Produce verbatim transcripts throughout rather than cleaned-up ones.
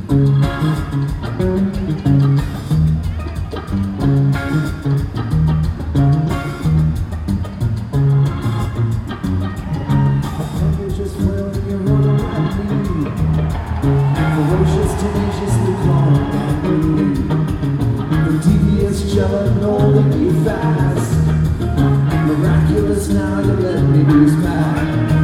Now you let me lose back.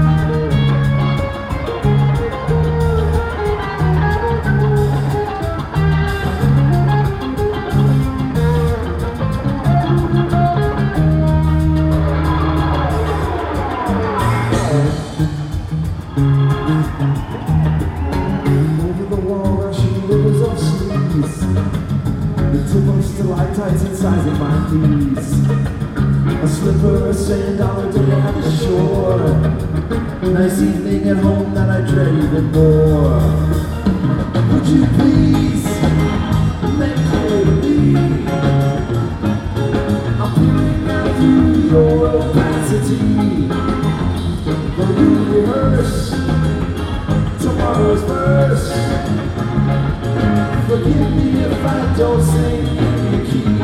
Over the wall rushing rivers of sleaze, the tip of stalactites incising my knees. A slipper, a sand dollar day at the shore. Nice evening at home that I dread even more. Would you please make clear to me? I'm peering out through your opacity. Though you rehearse tomorrow's verse, forgive me if I don't sing the key.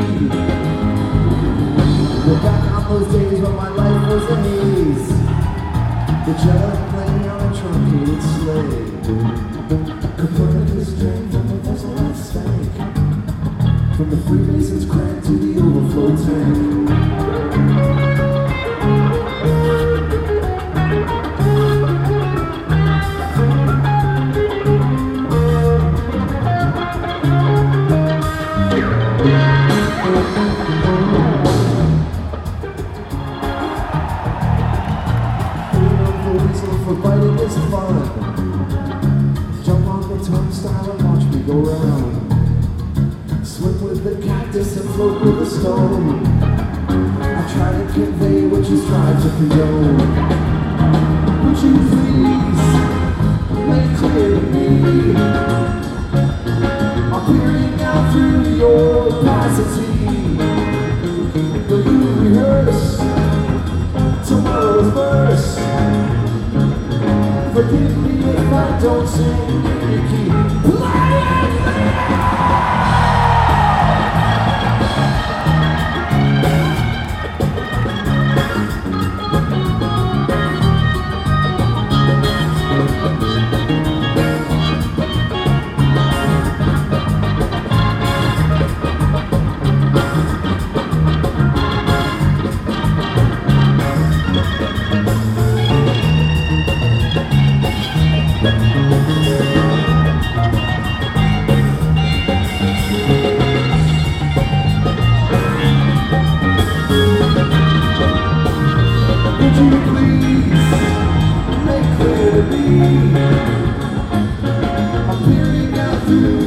We're back on those days when my life was a haze. The jello playing on a truncated sleigh. Copernicus drank from the vessel that stank, from the Freemasons' crank to the overflow tank. For biting is fun. Jump on the turnstile and watch me go round. Swim with the cactus and float with the stone. I try to convey what you strive to condone. Would you please make clear to me? I'm peering out through your opacity. Though you rehearse tomorrow's verse, forgive me if I don't sing the key. Play it, play it! Would you please make clear to me? I'm peering out through